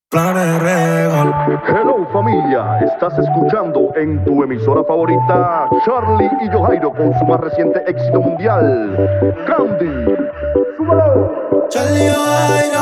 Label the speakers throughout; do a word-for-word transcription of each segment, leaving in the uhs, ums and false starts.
Speaker 1: Planes Regal.
Speaker 2: Hello familia, estás escuchando en tu emisora favorita Charlie y Yojairo con su más reciente éxito mundial, Candy. ¡Súbelo!
Speaker 1: Charlie y Yojairo.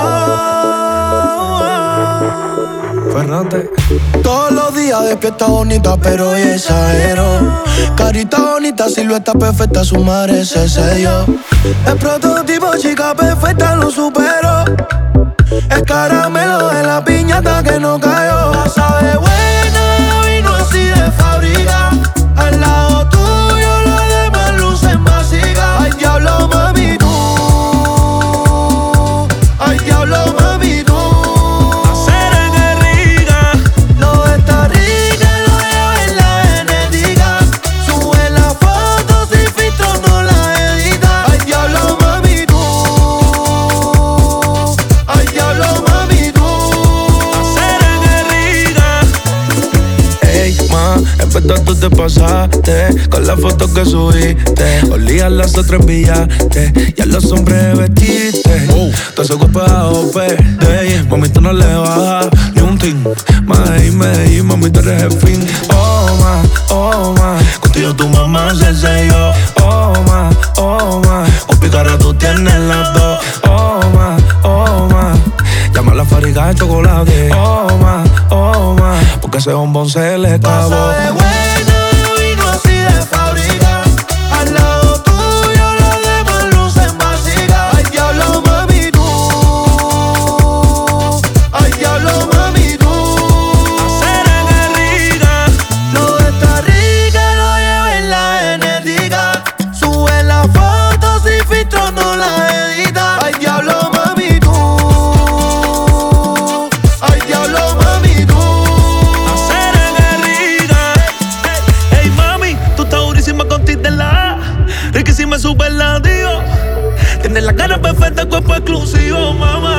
Speaker 1: Fernández.
Speaker 3: Todos los días despierta bonita, pero hoy exagero. Carita bonita, silueta perfecta, su madre se selló. El prototipo, chica perfecta, lo superó. El caramelo de la piñata que no cayó. La sabe buena, vino así de fábrica. Al lado tuyo los demás lucen básicas. Ay, diablo, mami, tú. Ay, diablo, mami, tú.
Speaker 1: Hacer en rica.
Speaker 3: No está rica, lo lleva en la genética. Sube las fotos y filtros no la edita. Ay, diablo, mami, tú. Ay, diablo, mami, tú.
Speaker 1: Hacer en rica.
Speaker 3: Ey, ma, empezó tú te pasaste con la foto que subiste. Olías las otras enviaste y a los hombres vestiste. Oh. Todo ese cuerpo es A O P de mami, tú no le bajas ni un tin. May, may, mami, tú eres el fin. Oh, ma, oh, ma, contigo tu mamá se selló. Oh, ma, oh, ma, con picara tú tienes las dos. Oh, ma, oh, ma, llama a la fábrica de chocolate. Oh, ma, oh, ma, porque ese bombón se le acabó. Pasa de buena, vino así de fábrica. Al lado tuyo los demás lucen básicas. Ay, diablo, mami, tú. Ay, diablo, mami, tú.
Speaker 1: Hacer en rica.
Speaker 3: No está rica, lo lleva en la genética. Sube las fotos y filtros no la edita. Ay, diablo, mami, tú. Ay, diablo, mami, tú.
Speaker 1: Hacer en rica.
Speaker 4: Hey mami, tú estás durísima con ti de la riquísima superlativo. Tienes la cara perfecta, el cuerpo exclusivo, mamá.